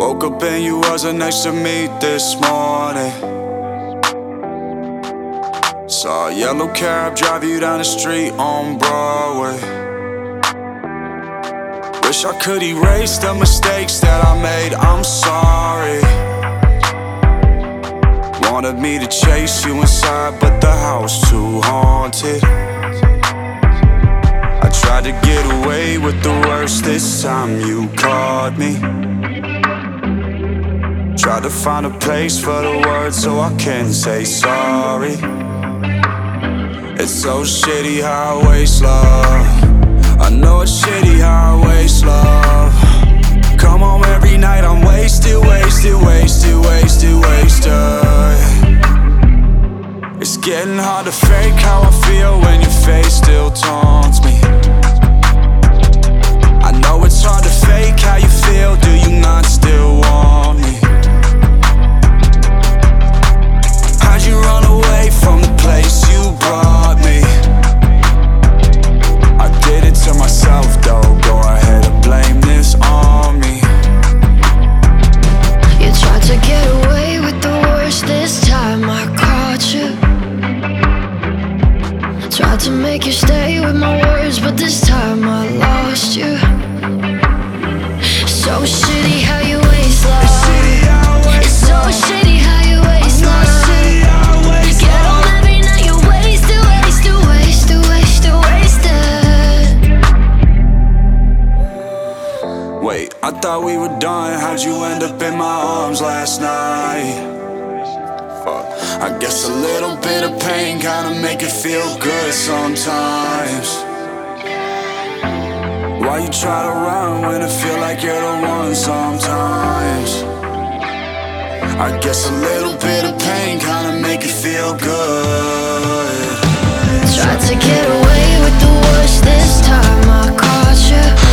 Woke up and you wasn't next to me this morning. Saw a yellow cab drive you down the street on Broadway. Wish I could erase the mistakes that I made, I'm sorry. Wanted me to chase you inside, but the house too haunted. I tried to get away with the worst, this time you caught me. Tried to find a place for the words so I can say sorry. It's so shitty how I waste love. I know it's shitty how I waste love. Come home every night, I'm wasted, wasted, wasted, wasted, wasted. It's getting hard to fake how I feel when your face still taunts me. I know it's hard to fake how you feel, do you not still want me? How'd you run away from the place you brought me? I did it to myself though, go ahead and blame this on me. You tried to get away with the worst, this time I caught you. Tried to make you stay with my words, but this time I lost you. So shitty how you waste love. It's so shitty how you waste love. Get on every night, you're wasted, wasted, wasted, wasted, wasted. Wait, I thought we were done, how'd you end up in my arms last night? Fuck, I guess a little bit of pain kinda make it feel good sometimes. Why you try to run when it feel like you're the one sometimes? I guess a little bit of pain kinda make it feel good. Tried to get away with the worst, this time I caught you.